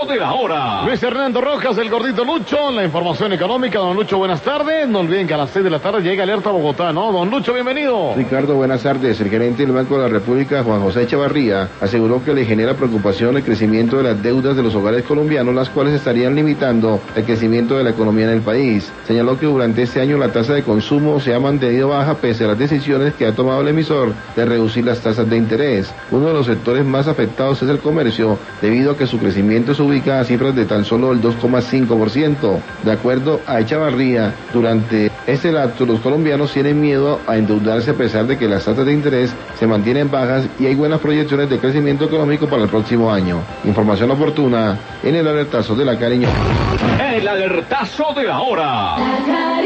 De la hora. Luis Hernando Rojas, el gordito Lucho, la información económica. Don Lucho, buenas tardes. No olviden que a las 6 de la tarde llega Alerta Bogotá, ¿no? Don Lucho, bienvenido. Ricardo, buenas tardes. El gerente del Banco de la República, Juan José Echevarría, aseguró que le genera preocupación el crecimiento de las deudas de los hogares colombianos, las cuales estarían limitando el crecimiento de la economía en el país. Señaló que durante este año la tasa de consumo se ha mantenido baja pese a las decisiones que ha tomado el emisor de reducir las tasas de interés. Uno de los sectores más afectados es el comercio, debido a que su crecimiento se ubica a cifras de tan solo el 2,5%. De acuerdo a Echevarría, durante este lapso los colombianos tienen miedo a endeudarse a pesar de que las tasas de interés se mantienen bajas y hay buenas proyecciones de crecimiento económico para el próximo año. Información oportuna en el alertazo de la Cariño. El alertazo de la hora.